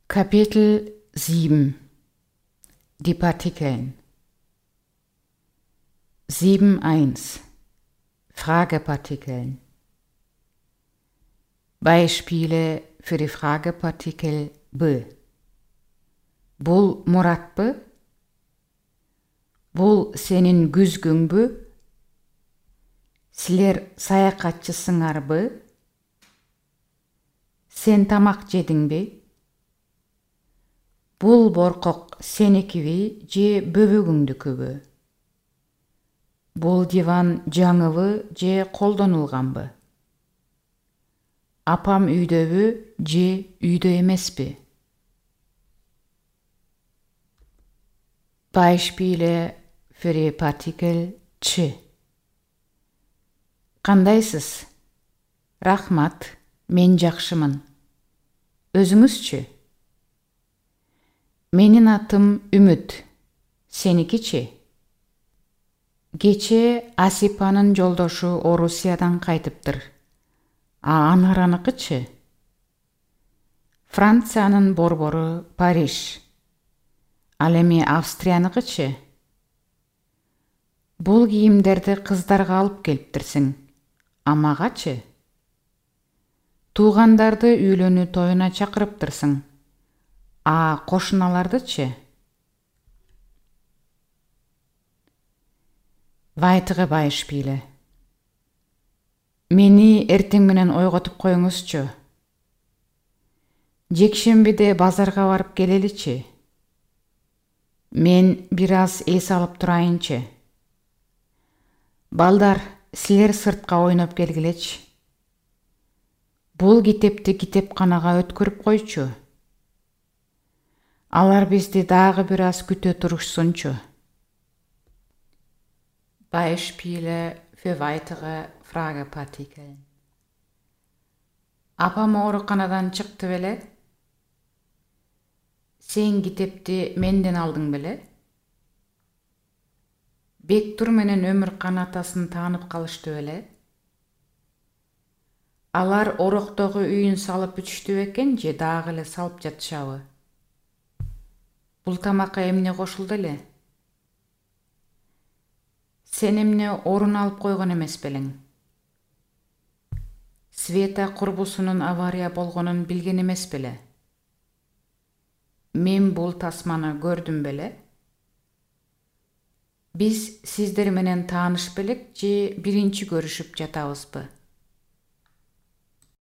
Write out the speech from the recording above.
Kapitel 7 Die Partikeln 7.1 Fragepartikeln Beispiele für die Fragepartikel B. Бул Muratбы? Бул сенин күзгүңбү? Силер саякатчысыңарбы? Сен тамак жедиңби? Бул боркок сеникиби же бөбөгүңдүкүбү? Бул диван жаңыбы же колдонулганбы? Апам үйдөбү же үйдө эмеспи? Beispiele für die Partikel Ч. Кандайсыз? Рахмат, мен жакшымын. Өзүңүзчү? Менин атым Үмүт. Сеникичи? Кече Асипанын жолдошу Орусиядан кайтыптыр. Анарыныкычы? Франциянын борбору Париж. Ал эми Австрияныкычы? Бул кийимдерди кыздарга алып келиптирсиң. Магачы? Туугандарды үйлөнүү тоюна чакырыптырсың. Кошуналардычы? Weitere Beispiele. Мени эртең менен ойготуп коюңузчу. Жекшембиде базарга барып келеличи. Мен бир аз эс алып турайынчы. Балдар, силер сыртка ойноп келгилечи. Бул китепти китепканага өткөрүп койчу. Алар бизди дагы бир аз күтө турушсунчу. Beispiele für weitere Fragepartikel. Апам ооруканадан чыкты беле? Сен китепти менден алдың беле? Бектур менен Өмүркан атасын таанып калышты беле? Алар ороктогу үйүн салып бүтүштү экен же дагы эле салып жатышабы? Бул тамакка эмне кошулду эле? Сен эмне орун алып койгон эмес белең? Света курбусунун авария болгонун билген эмес беле? Мен бул тасманы көрдүм беле? Биз сиздер менен тааныш белек же биринчи көрүшүп жатабызбы?